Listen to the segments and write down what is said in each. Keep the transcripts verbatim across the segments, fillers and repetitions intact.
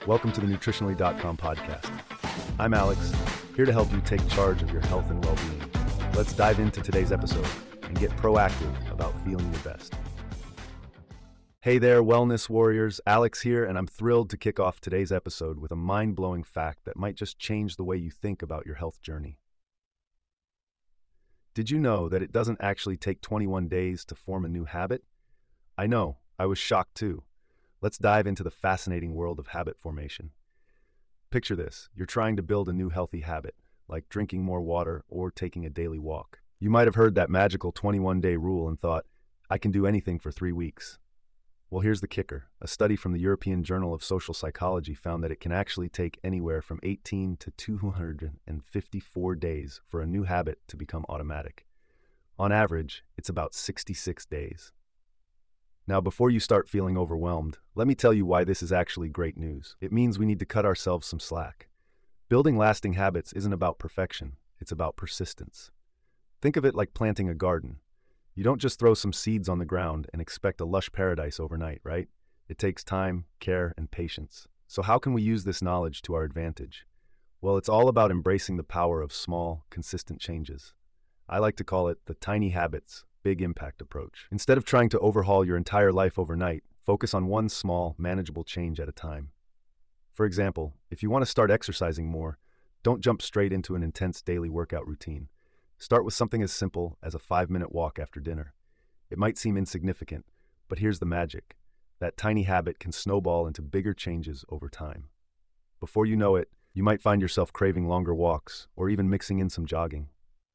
Welcome to the nutritionally dot com podcast. I'm Alex, here to help you take charge of your health and well-being. Let's dive into today's episode and get proactive about feeling your best. Hey there, wellness warriors. Alex here, and I'm thrilled to kick off today's episode with a mind-blowing fact that might just change the way you think about your health journey. Did you know that it doesn't actually take twenty-one days to form a new habit? I know, I was shocked too. Let's dive into the fascinating world of habit formation. Picture this, you're trying to build a new healthy habit, like drinking more water or taking a daily walk. You might have heard that magical twenty-one day rule and thought, I can do anything for three weeks. Well, here's the kicker. A study from the European Journal of Social Psychology found that it can actually take anywhere from eighteen to two hundred fifty-four days for a new habit to become automatic. On average, it's about sixty-six days. Now, before you start feeling overwhelmed, let me tell you why this is actually great news. It means we need to cut ourselves some slack. Building lasting habits isn't about perfection, it's about persistence. Think of it like planting a garden. You don't just throw some seeds on the ground and expect a lush paradise overnight, right? It takes time, care, and patience. So how can we use this knowledge to our advantage? Well, it's all about embracing the power of small, consistent changes. I like to call it the tiny habits, big impact approach. Instead of trying to overhaul your entire life overnight, focus on one small, manageable change at a time. For example, if you want to start exercising more, don't jump straight into an intense daily workout routine. Start with something as simple as a five-minute walk after dinner. It might seem insignificant, but here's the magic. That tiny habit can snowball into bigger changes over time. Before you know it, you might find yourself craving longer walks or even mixing in some jogging.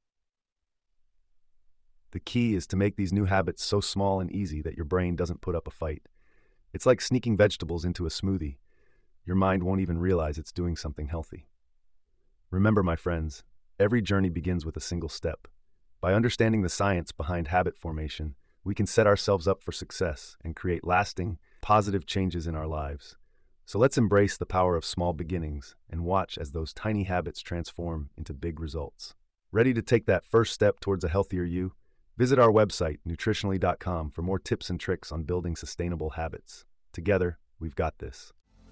The key is to make these new habits so small and easy that your brain doesn't put up a fight. It's like sneaking vegetables into a smoothie. Your mind won't even realize it's doing something healthy. Remember, my friends, every journey begins with a single step. By understanding the science behind habit formation, we can set ourselves up for success and create lasting, positive changes in our lives. So let's embrace the power of small beginnings and watch as those tiny habits transform into big results. Ready to take that first step towards a healthier you? Visit our website, nutritionally dot com, for more tips and tricks on building sustainable habits. Together, we've got this.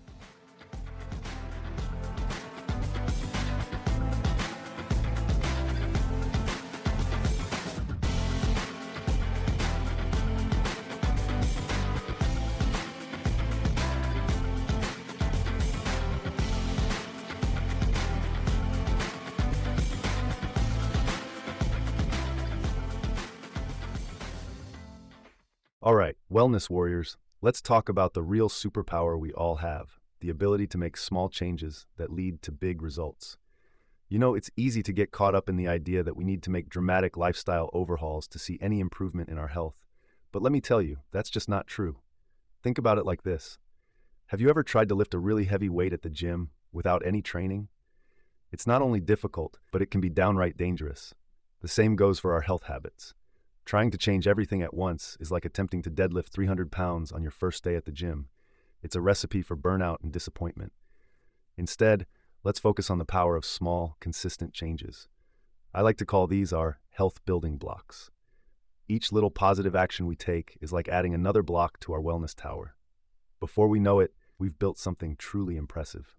All right, wellness warriors, let's talk about the real superpower we all have, the ability to make small changes that lead to big results. You know, it's easy to get caught up in the idea that we need to make dramatic lifestyle overhauls to see any improvement in our health. But let me tell you, that's just not true. Think about it like this. Have you ever tried to lift a really heavy weight at the gym without any training? It's not only difficult, but it can be downright dangerous. The same goes for our health habits. Trying to change everything at once is like attempting to deadlift three hundred pounds on your first day at the gym. It's a recipe for burnout and disappointment. Instead, let's focus on the power of small, consistent changes. I like to call these our health building blocks. Each little positive action we take is like adding another block to our wellness tower. Before we know it, we've built something truly impressive.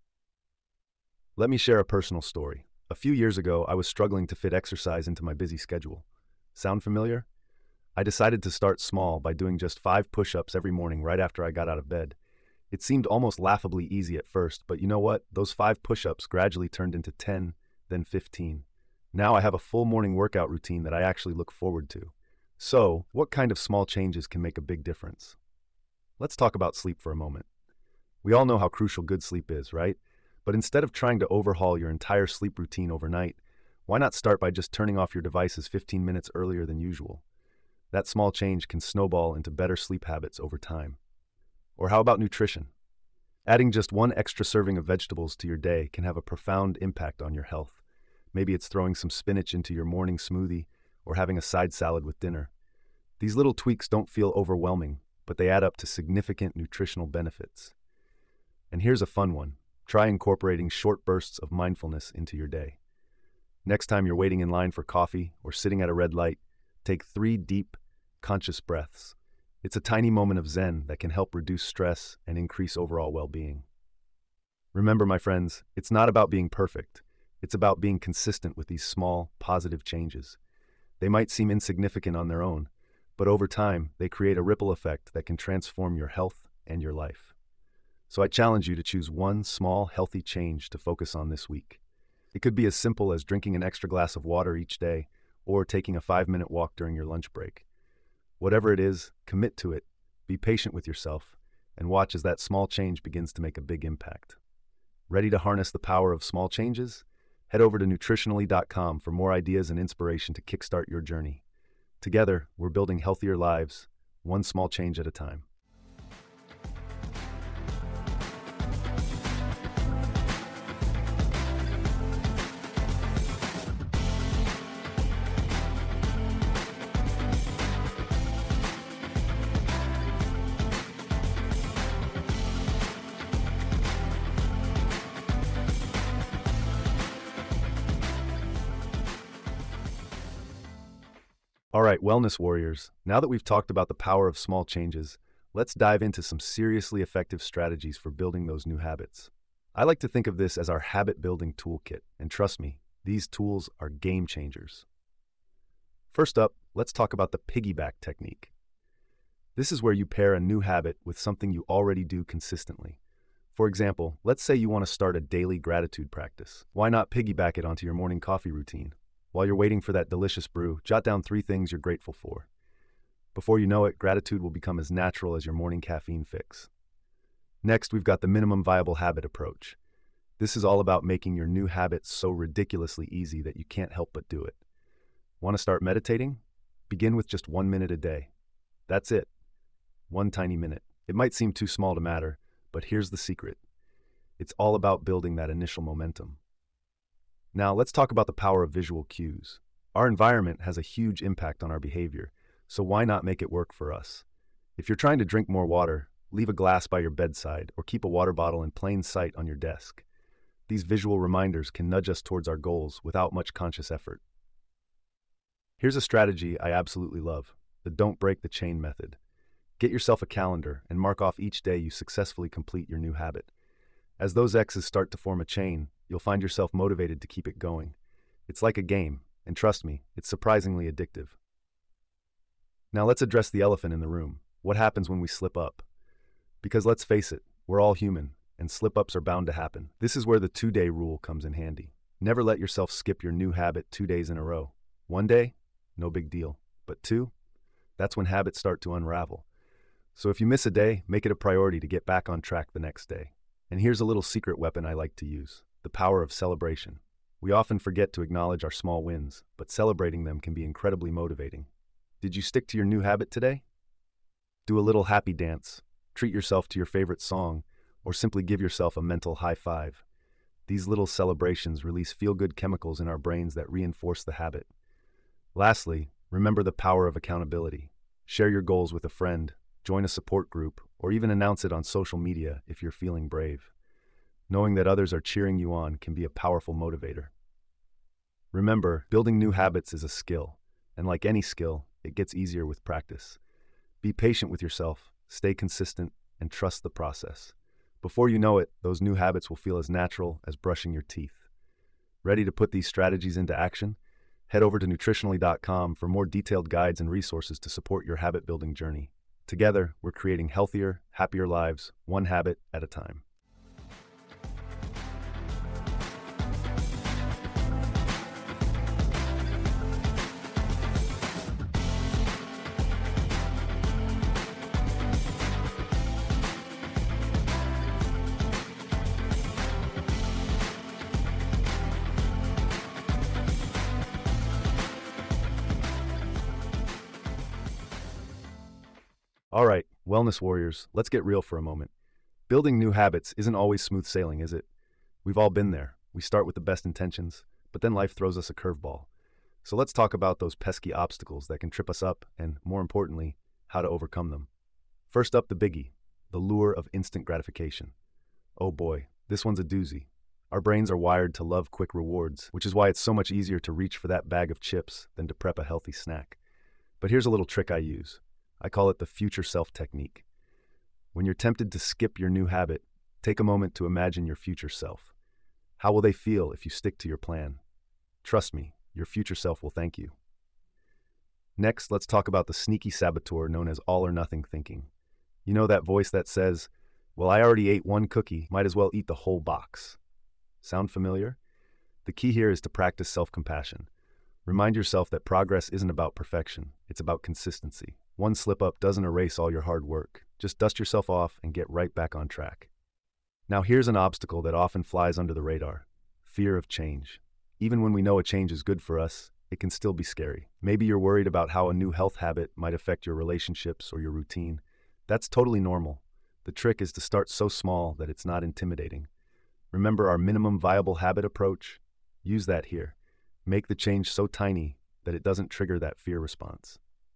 Let me share a personal story. A few years ago, I was struggling to fit exercise into my busy schedule. Sound familiar? I decided to start small by doing just five push-ups every morning right after I got out of bed. It seemed almost laughably easy at first, but you know what? Those five push-ups gradually turned into ten, then fifteen. Now I have a full morning workout routine that I actually look forward to. So, what kind of small changes can make a big difference? Let's talk about sleep for a moment. We all know how crucial good sleep is, right? But instead of trying to overhaul your entire sleep routine overnight, why not start by just turning off your devices fifteen minutes earlier than usual? That small change can snowball into better sleep habits over time. Or how about nutrition? Adding just one extra serving of vegetables to your day can have a profound impact on your health. Maybe it's throwing some spinach into your morning smoothie or having a side salad with dinner. These little tweaks don't feel overwhelming, but they add up to significant nutritional benefits. And here's a fun one. Try incorporating short bursts of mindfulness into your day. Next time you're waiting in line for coffee or sitting at a red light, take three deep, conscious breaths. It's a tiny moment of zen that can help reduce stress and increase overall well-being. Remember, my friends, it's not about being perfect. It's about being consistent with these small, positive changes. They might seem insignificant on their own, but over time, they create a ripple effect that can transform your health and your life. So I challenge you to choose one small, healthy change to focus on this week. It could be as simple as drinking an extra glass of water each day or taking a five-minute walk during your lunch break. Whatever it is, commit to it, be patient with yourself, and watch as that small change begins to make a big impact. Ready to harness the power of small changes? Head over to nutritionally dot com for more ideas and inspiration to kickstart your journey. Together, we're building healthier lives, one small change at a time. All right, wellness warriors, now that we've talked about the power of small changes, let's dive into some seriously effective strategies for building those new habits. I like to think of this as our habit-building toolkit, and trust me, these tools are game changers. First up, let's talk about the piggyback technique. This is where you pair a new habit with something you already do consistently. For example, let's say you want to start a daily gratitude practice. Why not piggyback it onto your morning coffee routine? While you're waiting for that delicious brew, jot down three things you're grateful for. Before you know it, gratitude will become as natural as your morning caffeine fix. Next, we've got the minimum viable habit approach. This is all about making your new habit so ridiculously easy that you can't help but do it. Want to start meditating? Begin with just one minute a day. That's it. One tiny minute. It might seem too small to matter, but here's the secret. It's all about building that initial momentum. Now, let's talk about the power of visual cues. Our environment has a huge impact on our behavior, so why not make it work for us? If you're trying to drink more water, leave a glass by your bedside or keep a water bottle in plain sight on your desk. These visual reminders can nudge us towards our goals without much conscious effort. Here's a strategy I absolutely love, the don't break the chain method. Get yourself a calendar and mark off each day you successfully complete your new habit. As those X's start to form a chain, you'll find yourself motivated to keep it going. It's like a game, and trust me, it's surprisingly addictive. Now let's address the elephant in the room. What happens when we slip up? Because let's face it, we're all human, and slip-ups are bound to happen. This is where the two-day rule comes in handy. Never let yourself skip your new habit two days in a row. One day? No big deal. But two? That's when habits start to unravel. So if you miss a day, make it a priority to get back on track the next day. And here's a little secret weapon I like to use. The power of celebration. We often forget to acknowledge our small wins, but celebrating them can be incredibly motivating. Did you stick to your new habit today? Do a little happy dance, treat yourself to your favorite song, or simply give yourself a mental high five. These little celebrations release feel-good chemicals in our brains that reinforce the habit. Lastly, remember the power of accountability. Share your goals with a friend, join a support group, or even announce it on social media if you're feeling brave. Knowing that others are cheering you on can be a powerful motivator. Remember, building new habits is a skill, and like any skill, it gets easier with practice. Be patient with yourself, stay consistent, and trust the process. Before you know it, those new habits will feel as natural as brushing your teeth. Ready to put these strategies into action? Head over to nutritionally dot com for more detailed guides and resources to support your habit-building journey. Together, we're creating healthier, happier lives, one habit at a time. All right, wellness warriors, let's get real for a moment. Building new habits isn't always smooth sailing, is it? We've all been there. We start with the best intentions, but then life throws us a curveball. So let's talk about those pesky obstacles that can trip us up and, more importantly, how to overcome them. First up, the biggie, the lure of instant gratification. Oh boy, this one's a doozy. Our brains are wired to love quick rewards, which is why it's so much easier to reach for that bag of chips than to prep a healthy snack. But here's a little trick I use. I call it the future self technique. When you're tempted to skip your new habit, Take a moment to imagine your future self. How will they feel if you stick to your plan? Trust me, your future self will thank you. Next, let's talk about the sneaky saboteur known as all or nothing thinking. You know that voice that says, well, I already ate one cookie, might as well eat the whole box. Sound familiar? The key here is to practice self-compassion. Remind yourself that progress isn't about perfection, it's about consistency. One slip-up doesn't erase all your hard work. Just dust yourself off and get right back on track. Now here's an obstacle that often flies under the radar: fear of change. Even when we know a change is good for us, it can still be scary. Maybe you're worried about how a new health habit might affect your relationships or your routine. That's totally normal. The trick is to start so small that it's not intimidating. Remember our minimum viable habit approach? Use that here. Make the change so tiny that it doesn't trigger that fear response.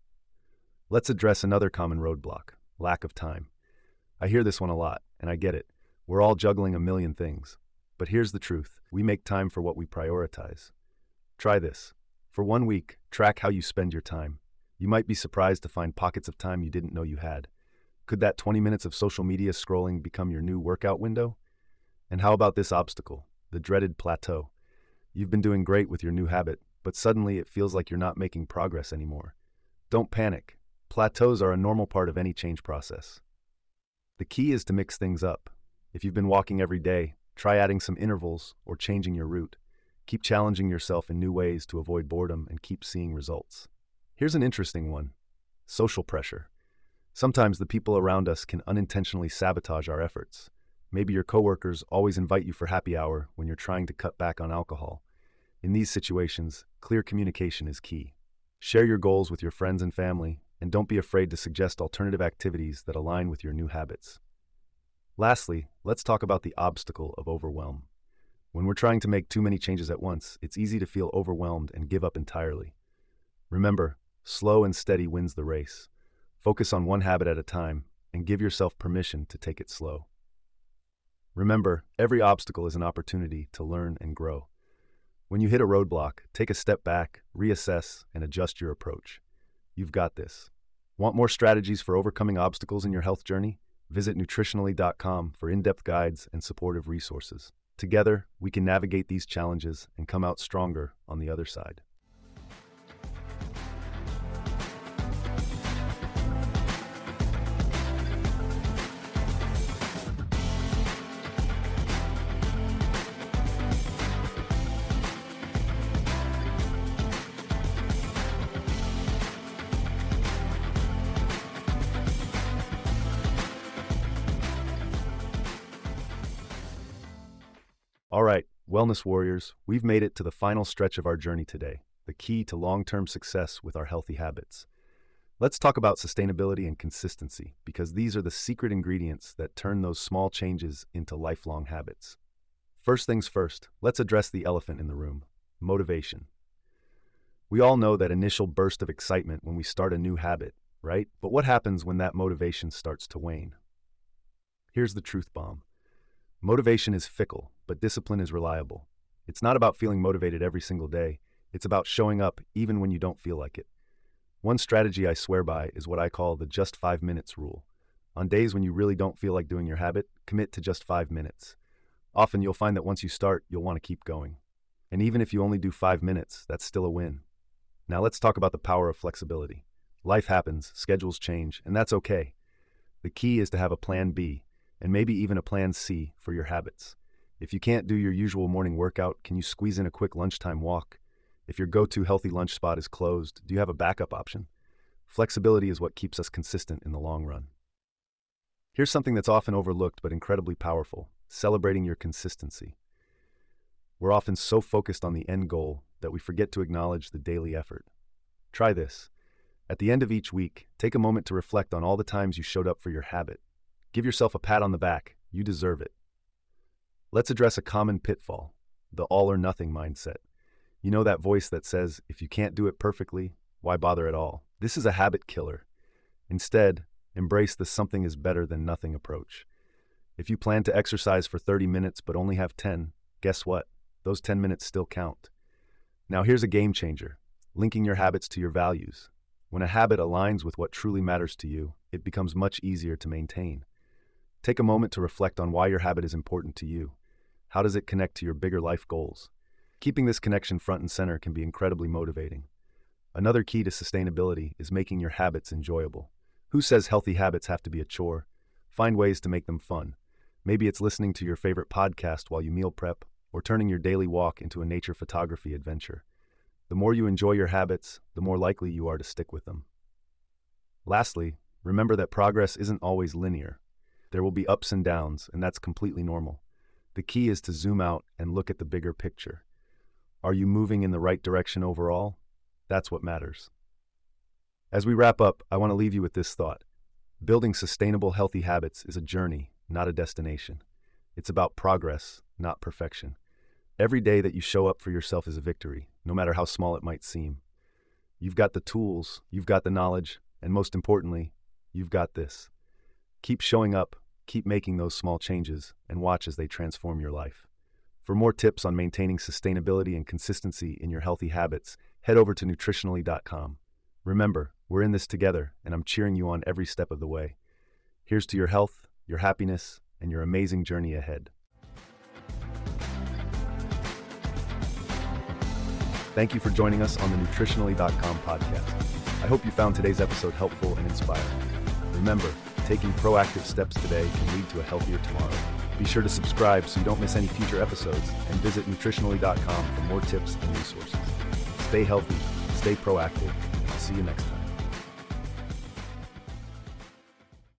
Let's address another common roadblock: lack of time. I hear this one a lot, and I get it. We're all juggling a million things. But here's the truth: we make time for what we prioritize. Try this. For one week, track how you spend your time. You might be surprised to find pockets of time you didn't know you had. Could that twenty minutes of social media scrolling become your new workout window? And how about this obstacle, the dreaded plateau? You've been doing great with your new habit, but suddenly it feels like you're not making progress anymore. Don't panic. Plateaus are a normal part of any change process. The key is to mix things up. If you've been walking every day, try adding some intervals or changing your route. Keep challenging yourself in new ways to avoid boredom and keep seeing results. Here's an interesting one: social pressure. Sometimes the people around us can unintentionally sabotage our efforts. Maybe your coworkers always invite you for happy hour when you're trying to cut back on alcohol. In these situations, clear communication is key. Share your goals with your friends and family, and don't be afraid to suggest alternative activities that align with your new habits. Lastly, let's talk about the obstacle of overwhelm. When we're trying to make too many changes at once, it's easy to feel overwhelmed and give up entirely. Remember, slow and steady wins the race. Focus on one habit at a time and give yourself permission to take it slow. Remember, every obstacle is an opportunity to learn and grow. When you hit a roadblock, take a step back, reassess, and adjust your approach. You've got this. Want more strategies for overcoming obstacles in your health journey? Visit nutritionally dot com for in-depth guides and supportive resources. Together, we can navigate these challenges and come out stronger on the other side. All right, Wellness Warriors, we've made it to the final stretch of our journey today, the key to long-term success with our healthy habits. Let's talk about sustainability and consistency, because these are the secret ingredients that turn those small changes into lifelong habits. First things first, let's address the elephant in the room: motivation. We all know that initial burst of excitement when we start a new habit, right? But what happens when that motivation starts to wane? Here's the truth bomb. Motivation is fickle, but discipline is reliable. It's not about feeling motivated every single day. It's about showing up even when you don't feel like it. One strategy I swear by is what I call the just five minutes rule. On days when you really don't feel like doing your habit, commit to just five minutes. Often you'll find that once you start, you'll want to keep going. And even if you only do five minutes, that's still a win. Now let's talk about the power of flexibility. Life happens, schedules change, and that's okay. The key is to have a plan B, and maybe even a plan C for your habits. If you can't do your usual morning workout, can you squeeze in a quick lunchtime walk? If your go-to healthy lunch spot is closed, do you have a backup option? Flexibility is what keeps us consistent in the long run. Here's something that's often overlooked but incredibly powerful: celebrating your consistency. We're often so focused on the end goal that we forget to acknowledge the daily effort. Try this. At the end of each week, take a moment to reflect on all the times you showed up for your habit. Give yourself a pat on the back. You deserve it. Let's address a common pitfall: the all-or-nothing mindset. You know that voice that says, if you can't do it perfectly, why bother at all? This is a habit killer. Instead, embrace the something is better than nothing approach. If you plan to exercise for thirty minutes but only have ten, guess what? Those ten minutes still count. Now here's a game changer: linking your habits to your values. When a habit aligns with what truly matters to you, it becomes much easier to maintain. Take a moment to reflect on why your habit is important to you. How does it connect to your bigger life goals? Keeping this connection front and center can be incredibly motivating. Another key to sustainability is making your habits enjoyable. Who says healthy habits have to be a chore? Find ways to make them fun. Maybe it's listening to your favorite podcast while you meal prep, or turning your daily walk into a nature photography adventure. The more you enjoy your habits, the more likely you are to stick with them. Lastly, remember that progress isn't always linear. There will be ups and downs, and that's completely normal. The key is to zoom out and look at the bigger picture. Are you moving in the right direction overall? That's what matters. As we wrap up, I want to leave you with this thought. Building sustainable, healthy habits is a journey, not a destination. It's about progress, not perfection. Every day that you show up for yourself is a victory, no matter how small it might seem. You've got the tools, you've got the knowledge, and most importantly, you've got this. Keep showing up, keep making those small changes, and watch as they transform your life. For more tips on maintaining sustainability and consistency in your healthy habits, head over to nutritionally dot com. Remember, we're in this together, and I'm cheering you on every step of the way. Here's to your health, your happiness, and your amazing journey ahead. Thank you for joining us on the nutritionally dot com podcast. I hope you found today's episode helpful and inspiring. Remember, taking proactive steps today can lead to a healthier tomorrow. Be sure to subscribe so you don't miss any future episodes, and visit nutritionally dot com for more tips and resources. Stay healthy, stay proactive, and I'll see you next time.